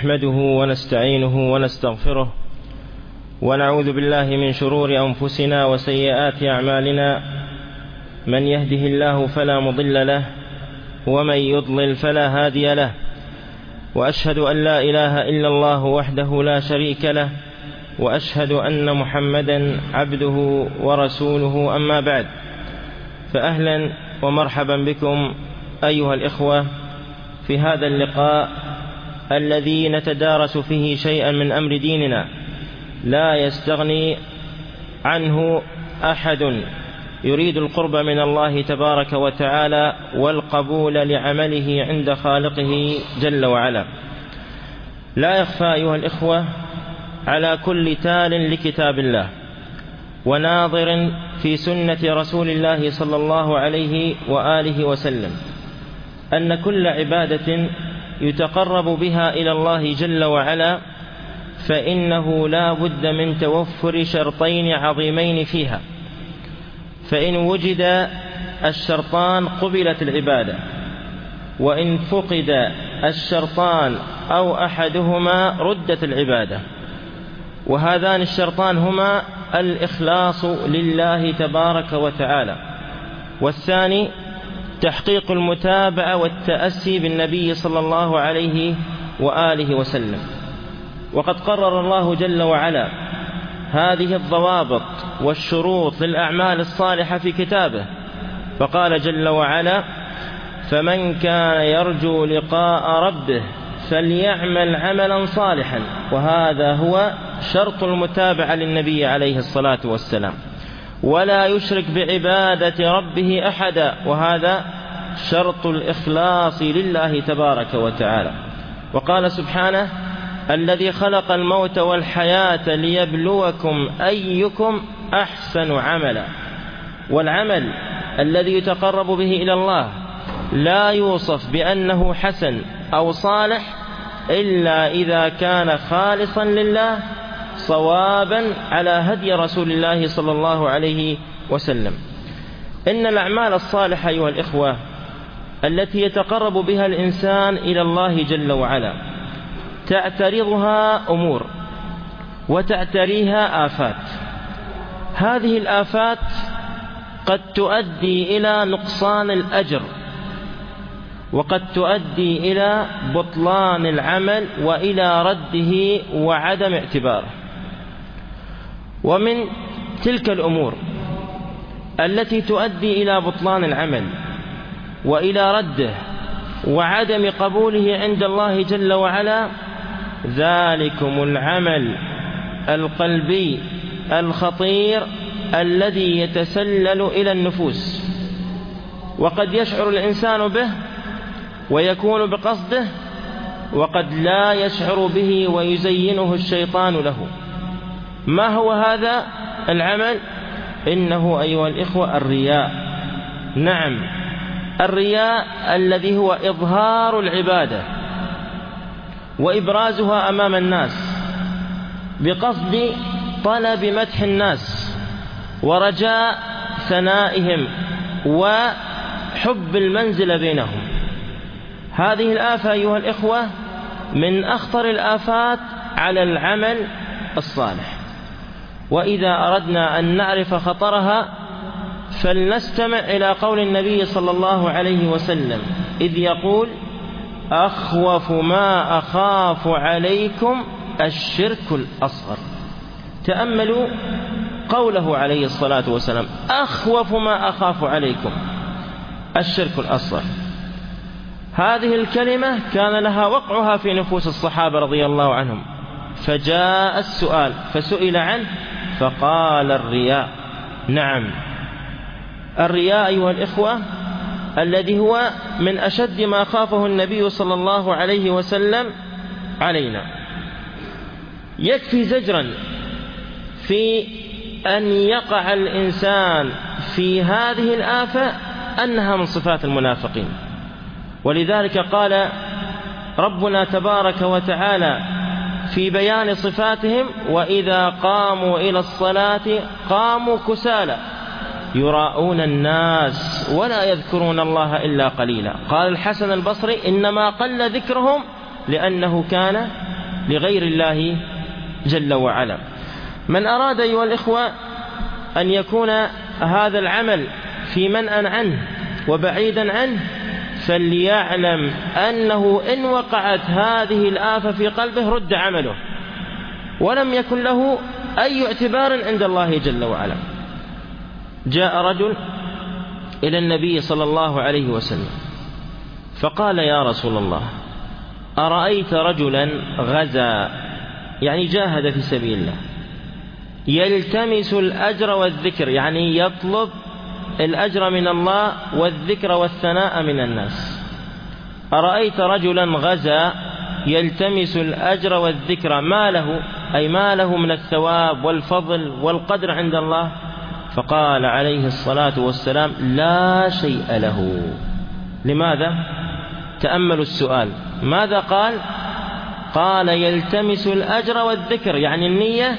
نحمده ونستعينه ونستغفره ونعوذ بالله من شرور أنفسنا وسيئات أعمالنا، من يهده الله فلا مضل له ومن يضلل فلا هادي له، وأشهد أن لا إله إلا الله وحده لا شريك له، وأشهد أن محمدا عبده ورسوله. أما بعد، فأهلا ومرحبا بكم أيها الإخوة في هذا اللقاء الذي نتدارس فيه شيئا من أمر ديننا لا يستغني عنه أحد يريد القرب من الله تبارك وتعالى والقبول لعمله عند خالقه جل وعلا. لا يخفى أيها الإخوة على كل تال لكتاب الله وناظر في سنة رسول الله صلى الله عليه وآله وسلم أن كل عبادة يتقرب بها إلى الله جل وعلا فإنه لا بد من توفر شرطين عظيمين فيها، فإن وجد الشرطان قبلت العبادة، وإن فقد الشرطان أو أحدهما ردت العبادة. وهذان الشرطان هما الإخلاص لله تبارك وتعالى، والثاني تحقيق المتابعة والتأسي بالنبي صلى الله عليه وآله وسلم. وقد قرر الله جل وعلا هذه الضوابط والشروط للأعمال الصالحة في كتابه، فقال جل وعلا: فمن كان يرجو لقاء ربه فليعمل عملا صالحا. وهذا هو شرط المتابعة للنبي عليه الصلاة والسلام، ولا يشرك بعبادة ربه أحدا، وهذا شرط الإخلاص لله تبارك وتعالى. وقال سبحانه: الذي خلق الموت والحياة ليبلوكم أيكم أحسن عملا. والعمل الذي يتقرب به إلى الله لا يوصف بأنه حسن أو صالح إلا إذا كان خالصا لله صوابا على هدي رسول الله صلى الله عليه وسلم. إن الأعمال الصالحة أيها الإخوة التي يتقرب بها الإنسان إلى الله جل وعلا تعترضها أمور وتعتريها آفات. هذه الآفات قد تؤدي إلى نقصان الأجر، وقد تؤدي إلى بطلان العمل وإلى رده وعدم اعتباره. ومن تلك الأمور التي تؤدي إلى بطلان العمل وإلى رده وعدم قبوله عند الله جل وعلا ذلكم العمل القلبي الخطير الذي يتسلل إلى النفوس، وقد يشعر الإنسان به ويكون بقصده، وقد لا يشعر به ويزينه الشيطان له. ما هو هذا العمل؟ إنه أيها الإخوة الرياء. نعم، الرياء الذي هو إظهار العبادة وإبرازها أمام الناس بقصد طلب مدح الناس ورجاء ثنائهم وحب المنزل بينهم. هذه الآفة أيها الإخوة من أخطر الآفات على العمل الصالح. وإذا أردنا أن نعرف خطرها فلنستمع إلى قول النبي صلى الله عليه وسلم إذ يقول: أخوف ما أخاف عليكم الشرك الأصغر. تأملوا قوله عليه الصلاة والسلام: أخوف ما أخاف عليكم الشرك الأصغر. هذه الكلمة كان لها وقعها في نفوس الصحابة رضي الله عنهم، فجاء السؤال فسئل عنه فقال: الرياء. نعم، الرياء أيها الإخوة الذي هو من أشد ما خافه النبي صلى الله عليه وسلم علينا. يكفي زجرا في أن يقع الإنسان في هذه الآفة أنها من صفات المنافقين. ولذلك قال ربنا تبارك وتعالى في بيان صفاتهم: وإذا قاموا إلى الصلاة قاموا كسالى يراءون الناس ولا يذكرون الله إلا قليلا. قال الحسن البصري: إنما قل ذكرهم لأنه كان لغير الله جل وعلا. من أراد أيها الإخوة أن يكون هذا العمل في منأى عنه وبعيدا عنه، فليعلم أنه إن وقعت هذه الآفة في قلبه رد عمله ولم يكن له أي اعتبار عند الله جل وعلا. جاء رجل إلى النبي صلى الله عليه وسلم فقال: يا رسول الله، أرأيت رجلا غزا، يعني جاهد في سبيل الله، يلتمس الأجر والذكر، يعني يطلب الأجر من الله والذكر والثناء من الناس. أرأيت رجلا غزا يلتمس الأجر والذكر، ما له؟ أي ما له من الثواب والفضل والقدر عند الله؟ فقال عليه الصلاة والسلام: لا شيء له. لماذا؟ تأملوا السؤال، ماذا قال؟ قال: يلتمس الأجر والذكر، يعني النية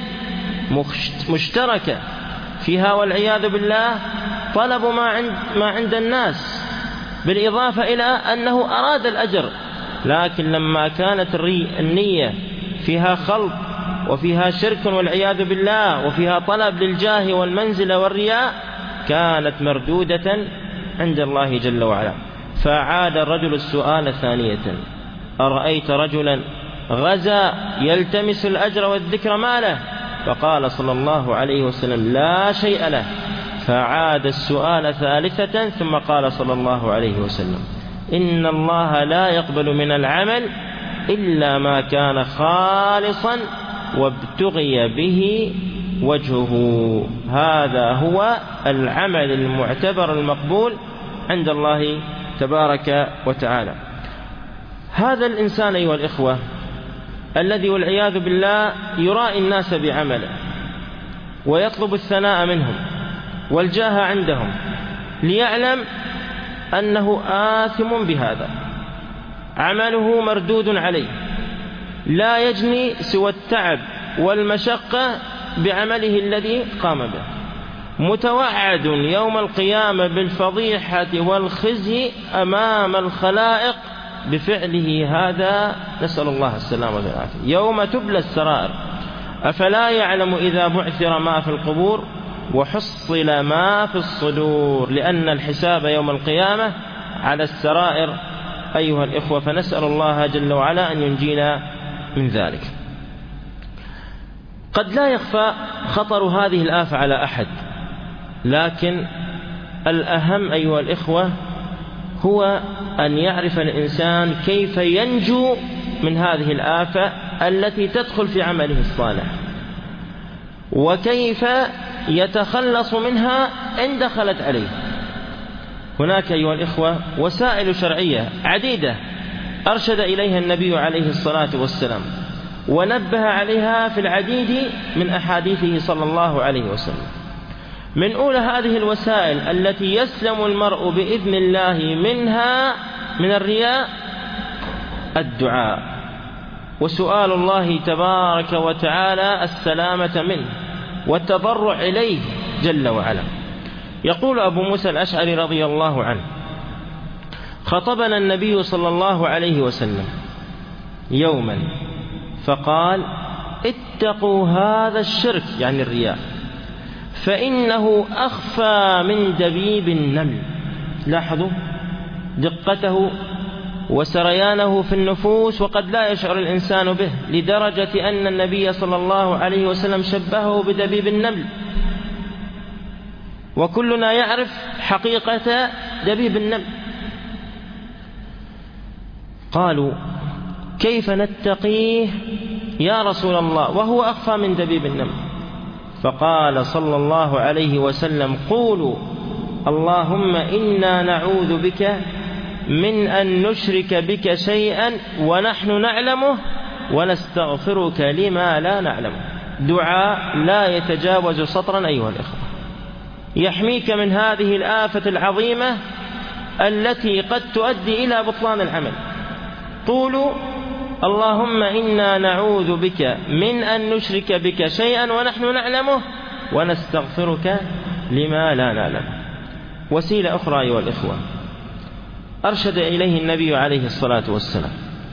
مشتركة فيها والعياذ بالله طلب ما عند الناس، بالإضافة إلى أنه أراد الأجر، لكن لما كانت النية فيها خلط وفيها شرك والعياذ بالله وفيها طلب للجاه والمنزلة والرياء، كانت مردودة عند الله جل وعلا. فعاد الرجل السؤال ثانية: أرأيت رجلا غزا يلتمس الأجر والذكر، ما له؟ فقال صلى الله عليه وسلم: لا شيء له. فعاد السؤال ثالثة ثم قال صلى الله عليه وسلم: إن الله لا يقبل من العمل إلا ما كان خالصا وابتغي به وجهه. هذا هو العمل المعتبر المقبول عند الله تبارك وتعالى. هذا الإنسان أيها الإخوة الذي والعياذ بالله يرائي الناس بعمله ويطلب الثناء منهم والجاه عندهم، ليعلم أنه آثم بهذا، عمله مردود عليه، لا يجني سوى التعب والمشقة بعمله الذي قام به، متوعد يوم القيامة بالفضيحة والخزي أمام الخلائق بفعله هذا، نسأل الله السلامة والعافية. يوم تبلى السرائر، أفلا يعلم إذا بعثر ما في القبور وحصل ما في الصدور، لأن الحساب يوم القيامة على السرائر أيها الإخوة، فنسأل الله جل وعلا أن ينجينا من ذلك. قد لا يخفى خطر هذه الآفة على أحد، لكن الأهم أيها الإخوة هو أن يعرف الإنسان كيف ينجو من هذه الآفة التي تدخل في عمله الصالح، وكيف يتخلص منها إن دخلت عليه. هناك أيها الإخوة وسائل شرعية عديدة أرشد إليها النبي عليه الصلاة والسلام ونبه عليها في العديد من أحاديثه صلى الله عليه وسلم. من أولى هذه الوسائل التي يسلم المرء بإذن الله منها من الرياء الدعاء وسؤال الله تبارك وتعالى السلامة منه والتضرع إليه جل وعلا. يقول أبو موسى الأشعري رضي الله عنه: خطبنا النبي صلى الله عليه وسلم يوما فقال: اتقوا هذا الشرك، يعني الرياء، فإنه أخفى من دبيب النمل. لاحظوا دقته وسريانه في النفوس، وقد لا يشعر الإنسان به، لدرجة أن النبي صلى الله عليه وسلم شبهه بدبيب النمل، وكلنا يعرف حقيقة دبيب النمل. قالوا: كيف نتقيه يا رسول الله وهو أخفى من دبيب النمل؟ فقال صلى الله عليه وسلم: قولوا اللهم إنا نعوذ بك من أن نشرك بك شيئا ونحن نعلمه ونستغفرك لما لا نعلمه. دعاء لا يتجاوز سطرا أيها الإخوة، يحميك من هذه الآفة العظيمة التي قد تؤدي إلى بطلان العمل. قولوا اللهم إنا نعوذ بك من أن نشرك بك شيئا ونحن نعلمه ونستغفرك لما لا نعلمه. وسيلة أخرى أيها الإخوة أرشد إليه النبي عليه الصلاة والسلام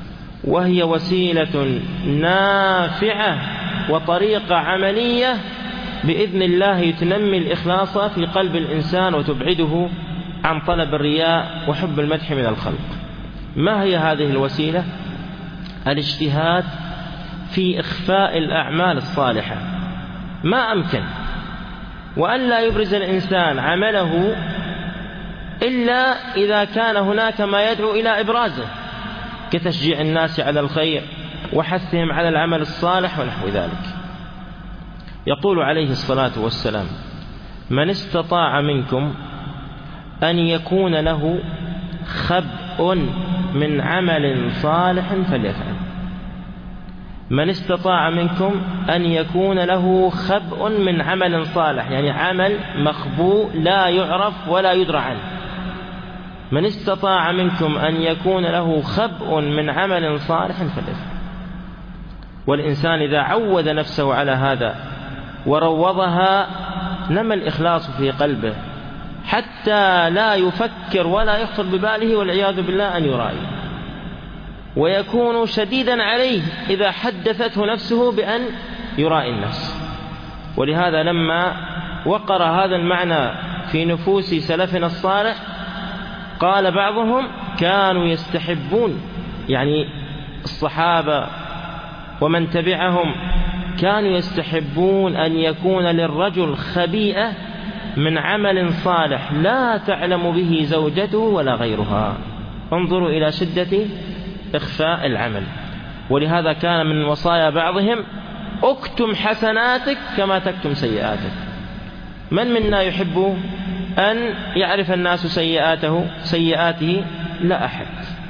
وهي وسيلة نافعة وطريقة عملية بإذن الله تنمي الإخلاص في قلب الإنسان وتبعده عن طلب الرياء وحب المدح من الخلق. ما هي هذه الوسيلة؟ الاجتهاد في إخفاء الأعمال الصالحة ما أمكن، وأن لا يبرز الإنسان عمله إلا إذا كان هناك ما يدعو إلى إبرازه، كتشجيع الناس على الخير وحثهم على العمل الصالح ونحو ذلك. يقول عليه الصلاة والسلام: من استطاع منكم أن يكون له خبء من عمل صالح فليفعل. من استطاع منكم أن يكون له خبء من عمل صالح، يعني عمل مخبوء لا يعرف ولا يدرى عنه. من استطاع منكم أن يكون له خبء من عمل صالح فليفعل. والإنسان إذا عود نفسه على هذا وروضها نمى الإخلاص في قلبه حتى لا يفكر ولا يخطر بباله والعياذ بالله أن يرائي، ويكون شديدا عليه إذا حدثته نفسه بأن يرائي الناس. ولهذا لما وقر هذا المعنى في نفوس سلفنا الصالح قال بعضهم: كانوا يستحبون، يعني الصحابة ومن تبعهم كانوا يستحبون أن يكون للرجل خبيئة من عمل صالح لا تعلم به زوجته ولا غيرها. انظروا إلى شدة إخفاء العمل. ولهذا كان من وصايا بعضهم: اكتم حسناتك كما تكتم سيئاتك. من منا يحب أن يعرف الناس سيئاته؟ لا أحد.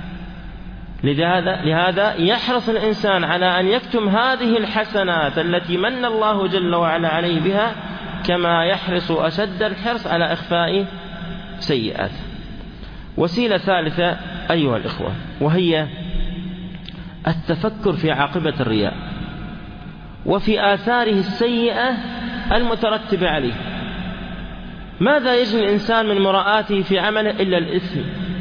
لهذا يحرص الإنسان على أن يكتم هذه الحسنات التي من الله جل وعلا عليه بها، كما يحرص أشد الحرص على إخفاء سيئاته. وسيلة ثالثة أيها الإخوة، وهي التفكر في عاقبة الرياء وفي آثاره السيئة المترتبة عليه. ماذا يجني الإنسان من مراءاته في عمله إلا الإثم،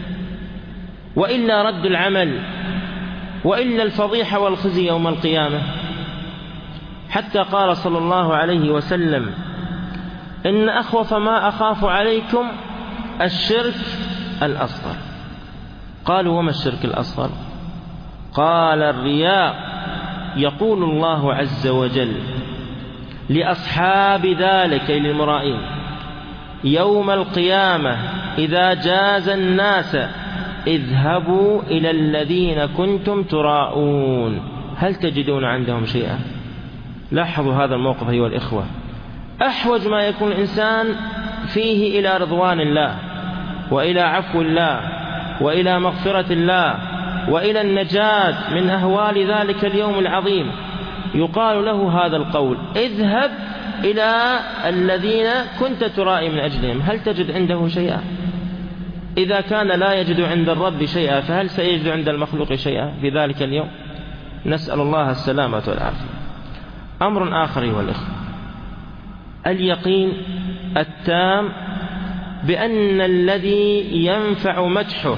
وإلا رد العمل، وإلا الفضيحة والخزي يوم القيامة. حتى قال صلى الله عليه وسلم: إن أخوف ما أخاف عليكم الشرك الأصغر. قالوا: وما الشرك الأصغر؟ قال: الرياء. يقول الله عز وجل لأصحاب ذلك، أي للمرائين: يوم القيامة إذا جاز الناس اذهبوا إلى الذين كنتم تراءون. هل تجدون عندهم شيئا؟ لاحظوا هذا الموقف أيها الإخوة. أحوج ما يكون الإنسان فيه إلى رضوان الله وإلى عفو الله وإلى مغفرة الله وإلى النجاة من أهوال ذلك اليوم العظيم، يقال له هذا القول: اذهب إلى الذين كنت ترائي من أجلهم. هل تجد عنده شيئا؟ إذا كان لا يجد عند الرب شيئا فهل سيجد عند المخلوق شيئا في ذلك اليوم؟ نسأل الله السلامة والعافية. أمر آخر أيها الإخوة، اليقين التام بأن الذي ينفع مدحه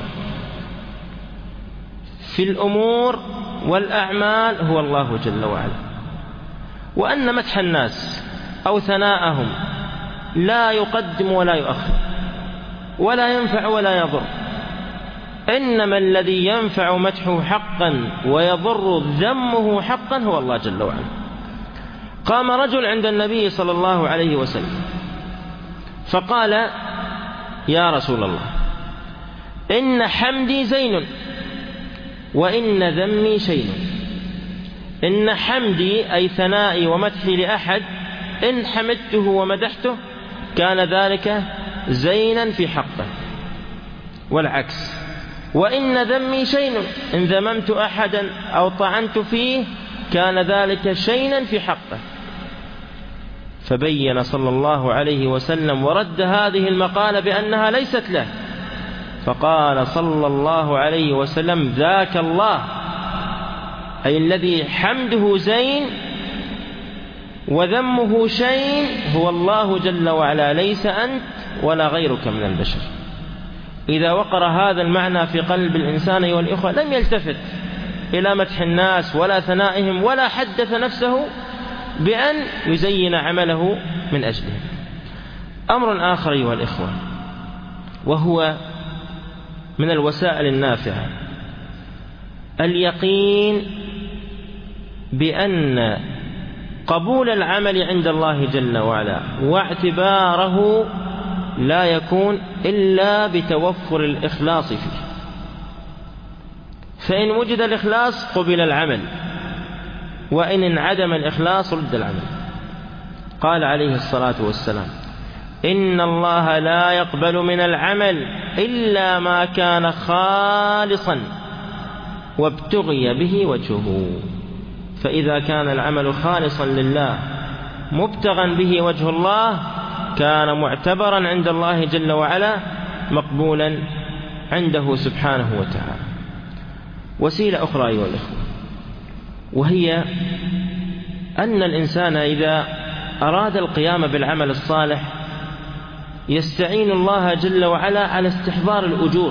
في الأمور والأعمال هو الله جل وعلا، وأن مدح الناس أو ثناءهم لا يقدم ولا يؤخر ولا ينفع ولا يضر، إنما الذي ينفع مدحه حقا ويضر ذمه حقا هو الله جل وعلا. قام رجل عند النبي صلى الله عليه وسلم فقال: يا رسول الله، إن حمدي زين وإن ذمي شين. إن حمدي أي ثنائي ومدحي لأحد، إن حمدته ومدحته كان ذلك زينا في حقه، والعكس. وإن ذمي شين، إن ذممت أحدا أو طعنت فيه كان ذلك شينا في حقه. فبين صلى الله عليه وسلم ورد هذه المقالة بأنها ليست له، فقال صلى الله عليه وسلم: ذاك الله، أي الذي حمده زين وذمه شين هو الله جل وعلا، ليس أنت ولا غيرك من البشر. إذا وقر هذا المعنى في قلب الإنسان أيها الإخوة لم يلتفت إلى مدح الناس ولا ثنائهم، ولا حدث نفسه بأن يزين عمله من أجله. أمر آخر أيها الإخوة، وهو من الوسائل النافعة، اليقين بأن قبول العمل عند الله جل وعلا واعتباره لا يكون إلا بتوفر الإخلاص فيه، فإن وجد الإخلاص قبل العمل، وإن انعدم الإخلاص رد العمل. قال عليه الصلاة والسلام: إن الله لا يقبل من العمل إلا ما كان خالصا وابتغي به وجهه. فإذا كان العمل خالصا لله مبتغا به وجه الله كان معتبرا عند الله جل وعلا، مقبولا عنده سبحانه وتعالى. وسيلة أخرى أيها الأخوة، وهي أن الإنسان إذا أراد القيام بالعمل الصالح يستعين الله جل وعلا على استحضار الأجور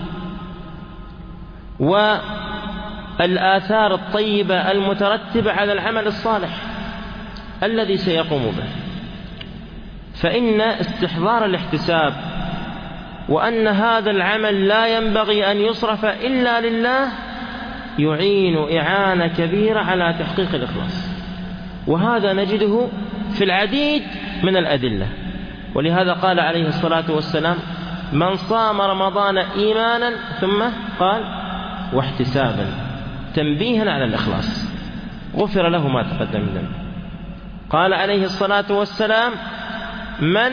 والآثار الطيبة المترتبة على العمل الصالح الذي سيقوم به. فإن استحضار الاحتساب وأن هذا العمل لا ينبغي أن يصرف إلا لله يعين إعانة كبيرة على تحقيق الإخلاص، وهذا نجده في العديد من الأدلة. ولهذا قال عليه الصلاة والسلام: من صام رمضان إيمانا ثم قال واحتسابا، تنبيها على الإخلاص، غفر له ما تقدم من ذنبه. قال عليه الصلاة والسلام: من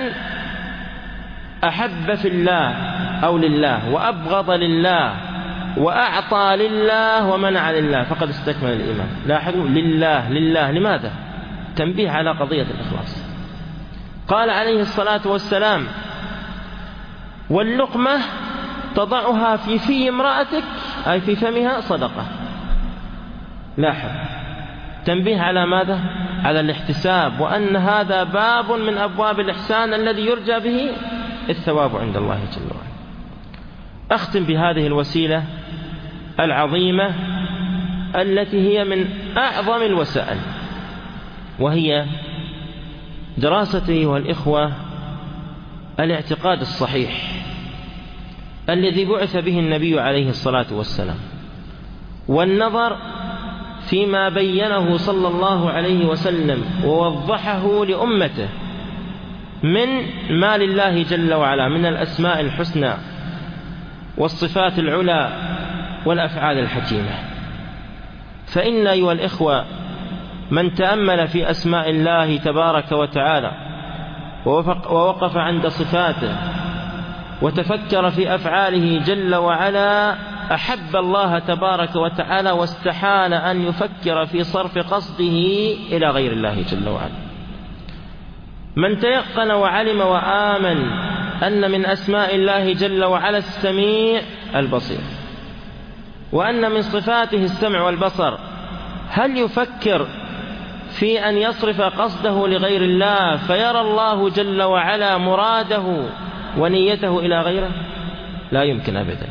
أحب في الله أو لله وأبغض لله وأعطى لله ومنع لله فقد استكمل الإيمان. لاحظوا، لله لله، لماذا؟ تنبيه على قضية الإخلاص. قال عليه الصلاة والسلام: واللقمة تضعها في امرأتك أي في فمها صدقة. لاحظ، تنبيه على ماذا؟ على الاحتساب، وأن هذا باب من أبواب الإحسان الذي يرجى به الثواب عند الله جل وعلا. أختم بهذه الوسيلة العظيمة التي هي من أعظم الوسائل، وهي دراسة أيها الإخوة الاعتقاد الصحيح الذي بعث به النبي عليه الصلاة والسلام، والنظر فيما بينه صلى الله عليه وسلم ووضحه لأمته من ما لله جل وعلا من الأسماء الحسنى والصفات العلى والأفعال الحكيمة. فإن أيها الإخوة من تأمل في أسماء الله تبارك وتعالى ووقف عند صفاته وتفكر في أفعاله جل وعلا أحب الله تبارك وتعالى، واستحال أن يفكر في صرف قصده إلى غير الله جل وعلا. من تيقن وعلم وآمن أن من أسماء الله جل وعلا السميع البصير، وأن من صفاته السمع والبصر، هل يفكر في أن يصرف قصده لغير الله فيرى الله جل وعلا مراده ونيته إلى غيره؟ لا يمكن أبدا.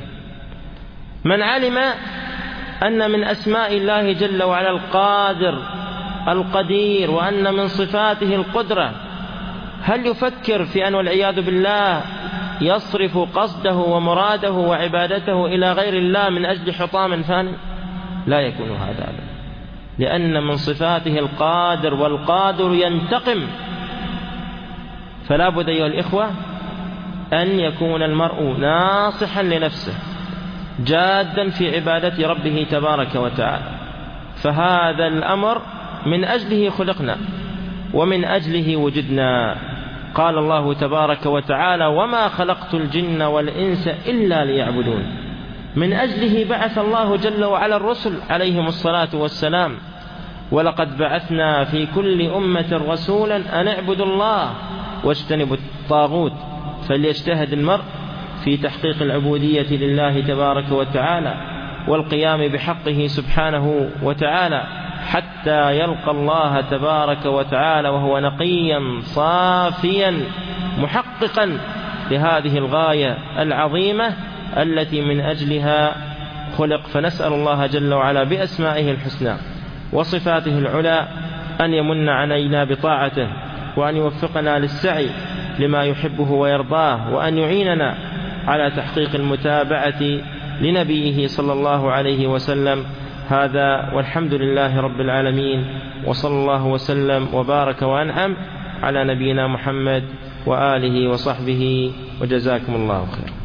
من علم أن من أسماء الله جل وعلا القادر القدير، وأن من صفاته القدرة، هل يفكر في أن والعياذ بالله يصرف قصده ومراده وعبادته إلى غير الله من أجل حطام فان؟ لا يكون هذا أبدا، لأن من صفاته القادر، والقادر ينتقم. فلا بد أيها الإخوة أن يكون المرء ناصحا لنفسه جادا في عبادة ربه تبارك وتعالى، فهذا الأمر من أجله خلقنا ومن أجله وجدنا. قال الله تبارك وتعالى: وما خلقت الجن والإنس إلا ليعبدون. من أجله بعث الله جل وعلا الرسل عليهم الصلاة والسلام: ولقد بعثنا في كل أمة رسولا أن اعبدوا الله واجتنبوا الطاغوت. فليجتهد المرء في تحقيق العبودية لله تبارك وتعالى والقيام بحقه سبحانه وتعالى حتى يلقى الله تبارك وتعالى وهو نقيا صافيا محققا لهذه الغاية العظيمة التي من أجلها خلق. فنسأل الله جل وعلا بأسمائه الحسنى وصفاته العلى أن يمن علينا بطاعته، وأن يوفقنا للسعي لما يحبه ويرضاه، وأن يعيننا على تحقيق المتابعة لنبيه صلى الله عليه وسلم. هذا والحمد لله رب العالمين، وصلى الله وسلم وبارك وأنعم على نبينا محمد وآله وصحبه، وجزاكم الله خير.